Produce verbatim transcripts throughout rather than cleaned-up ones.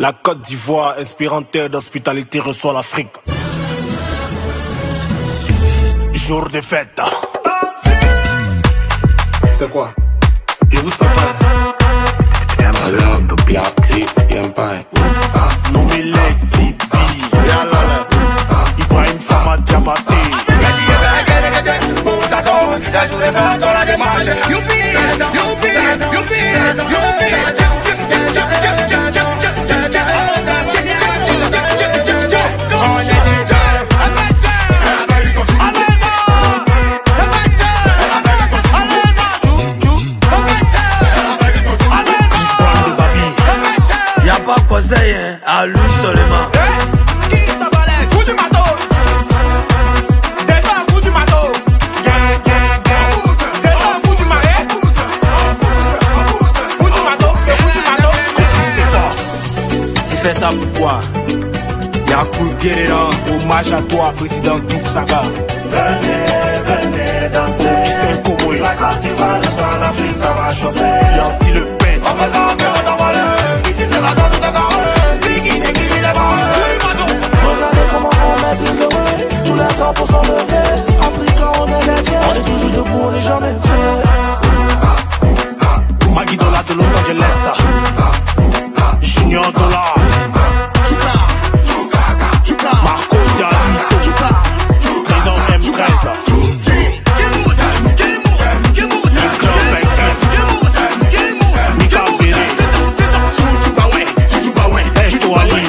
La Côte d'Ivoire, inspirante terre d'hospitalité, reçoit l'Afrique. Jour de fête. C'est quoi? Et vous savez? I love the black tea, Empire. Nommé Bibi. Ibrahim Fama Diabaté. Conseil hein, à lui seulement. Qui ça balèze? Coup du matos. Descends coup du matos. Descends coup du marais. Coup du matos, c'est coup du matos. Tu fais ça pourquoi? Yakou Guerrera, hommage à toi, président Douk Saga. Venez, venez danser. La Côte d'Ivoire, l'Afrique, ça va chauffer. Yancy Le Pen. On va s'en faire dans le ici c'est la zone de Dakar. Tous les temps pour s'enlever. Africain, on est les tiens. On est toujours debout, on n'est jamais fait. Magui Dola de Los Angeles. Junior Dollar. Marco Dialito. Président M treize. Mika Béré. Esto Ali.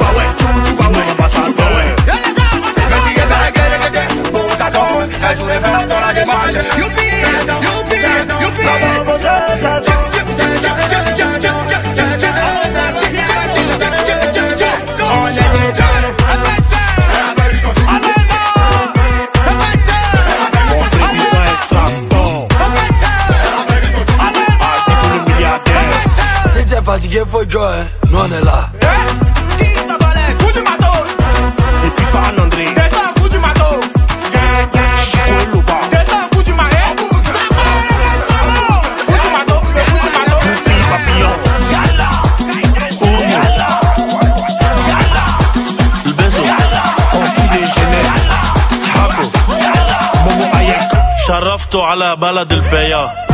Fatigué, faut jouer, nous on est là. Qui ça balèze? Coup du matos. Et puis Fan André. Descends coup du matos. Chico Loba. Descends coup du marais. Coup du matos, c'est coup du matos. Poupi Papillon. Yalla, Oumi. yalla, yalla, Le Bezo. Conti Déjeuner. Habo. Momo Ayek. شرفتوا على بلد البيا.